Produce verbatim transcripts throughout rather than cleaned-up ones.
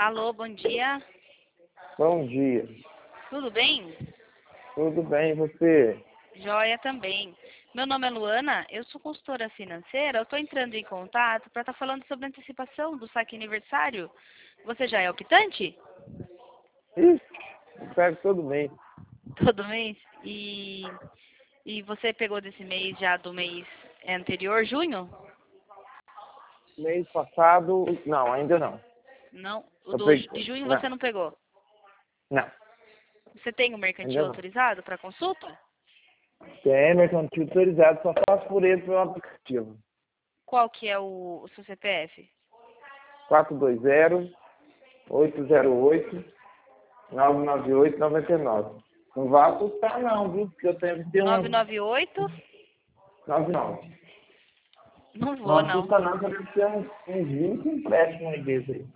Alô, bom dia. Bom dia. Tudo bem? Tudo bem, e você? Joia também. Meu nome é Luana, eu sou consultora financeira. Eu estou entrando em contato para estar falando sobre a antecipação do saque aniversário. Você já é optante? Ixi, pego todo mês. Todo mês? E, e você pegou desse mês já do mês anterior, junho? Mês passado, não, ainda não. Não? O Eu do, peguei, de junho você não, não pegou? não, Você tem o ainda mercantil não. autorizado para consulta? Tem mercantil autorizado, só faço por ele pelo aplicativo. Qual que é o, o seu C P F? quatro dois zero, oito zero oito, nove nove oito, nove nove. Não vai assustar não, viu? Porque eu tenho que ter uma nove nove oito? nove nove. Não Não vou, não. assusta não, que eu devo ter uns, uns vinte empréstimos aí desse aí.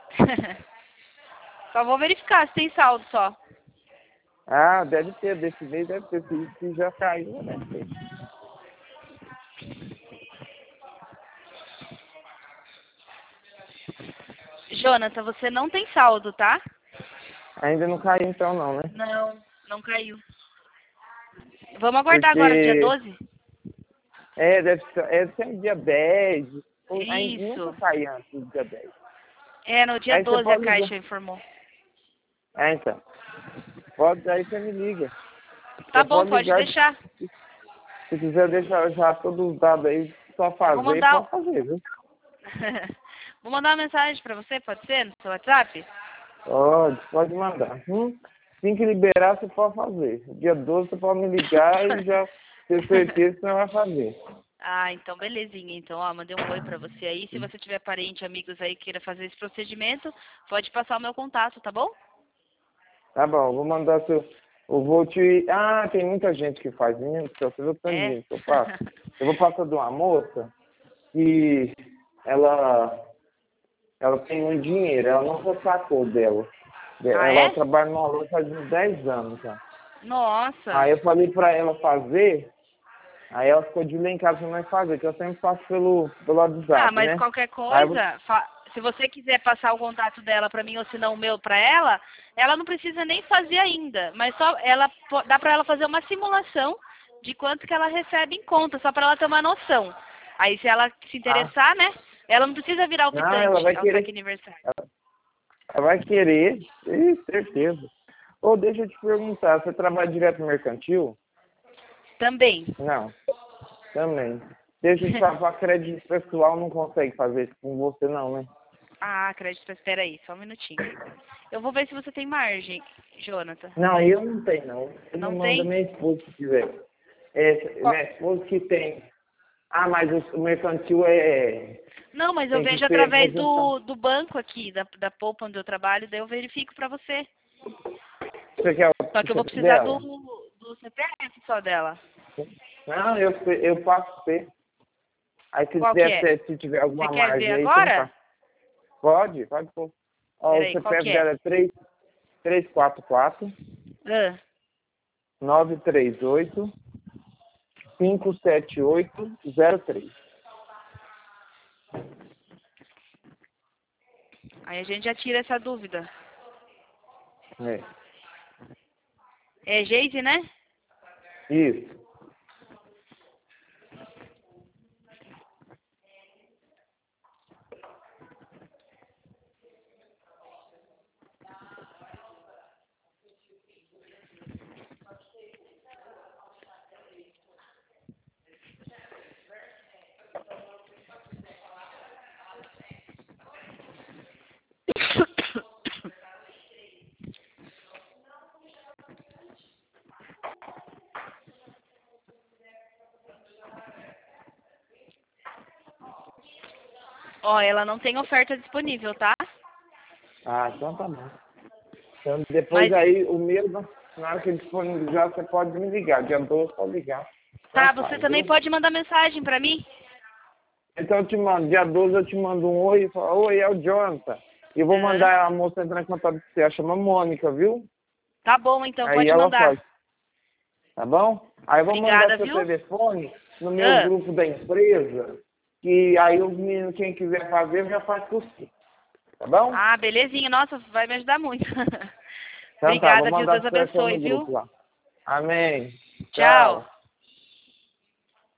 Só vou verificar se tem saldo só. Ah, deve ter, desse mês deve ter, se se já caiu, né? Jonathan, você não tem saldo, tá? Ainda não caiu então não, né? Não, não caiu. Vamos aguardar agora, dia Porque doze? é, deve ser, é sempre dia dez. ou- Ainda nunca Isso. cai antes do dia dez. É, no dia Aí você doze a pode ligar. Caixa informou. É, então. Pode, aí você me liga. Tá Você bom, pode pode ligar. deixar. Se quiser deixar já todos os dados aí, só Eu vou fazer, mandar... pode fazer, viu? vou mandar uma mensagem pra você, pode ser? No seu WhatsApp? Pode, pode mandar. Hum? Assim que liberar, você pode fazer. Dia doze você pode me ligar e já ter certeza que você vai fazer. Ah, então belezinha. Então, ó, mandei um oi pra você aí. Se você tiver parente, amigos aí que queira fazer esse procedimento, pode passar o meu contato, tá bom? Tá bom, vou mandar seu. Eu vou te. Ah, tem muita gente que faz isso, você viu o tanto de É. gente que eu faço. Eu vou passar de uma moça que ela, ela tem um dinheiro, ela não sacou dela. Ah, Ela é? trabalha numa loja faz uns dez anos já. Nossa. Aí eu falei pra ela fazer, aí ela ficou de lá em casa pra nós fazer, que eu sempre faço pelo, pelo Ah, WhatsApp, mas né? qualquer Aí eu- coisa, fa- se você quiser passar o contato dela pra mim ou se não o meu pra ela, ela não precisa nem fazer ainda, mas só ela po- dá pra ela fazer uma simulação de quanto que ela recebe em conta, só pra ela ter uma noção. Aí se ela se ah, interessar, né? Ela não precisa virar não, ela optante vai ao saque querer, aniversário. ela, ela vai querer, ih, certeza. Ô, deixa eu te perguntar, você trabalha direto no mercantil? Também. Não, também. Deixa eu te falar, crédito pessoal não consegue fazer isso com você não, né? Ah, crédito, espera aí, só um minutinho. Eu vou ver se você tem margem, Jonathan. Não, eu não tenho não. Eu não Não mando tem? minha esposa se tiver. É, Qual- minha esposa que tem. Ah, mas o, o mercantil é. Não, mas eu Tem que vejo ter através representação. do, do banco aqui, da, da Poupa onde eu trabalho, daí eu verifico pra você. Você quer o Só que eu vou C P F precisar do, dela? do C P F só dela. Não, eu, eu faço ter. Aí se Qual que tiver, é? se se tiver Você alguma quer ver margem aí, você me agora? faz. Pode, pode pôr. Ó, o Peraí, qual C P F que é? dela é três três quatro quatro, Ah, nove três oito, cinco sete oito zero três. aí a gente já tira essa dúvida. É. É Geise, né? Isso. Ó, ela não tem oferta disponível, tá? Ah, então tá bom. Então depois Mas, aí o mesmo, na hora que ele disponibilizar, você pode me ligar. Dia doze pode ligar. tá, Nós você faz, também viu? pode mandar mensagem pra mim? Então eu te mando, dia doze eu te mando um oi e falo, oi, é o Jonathan. E eu vou Aham. mandar a moça entrar em contato com você, ela chama Mônica, viu? Tá bom, então, Aí pode ela mandar. faz, tá bom? Aí eu vou mandar Obrigada, seu viu? telefone no meu Ah, grupo da empresa, que aí os meninos, quem quiser fazer, já faz com você. Tá bom? Ah, belezinha. Nossa, vai me ajudar muito. Então, Obrigada, tá, vou viu? mandar Deus abençoe, no viu? grupo lá. Amém. Tchau. Tchau.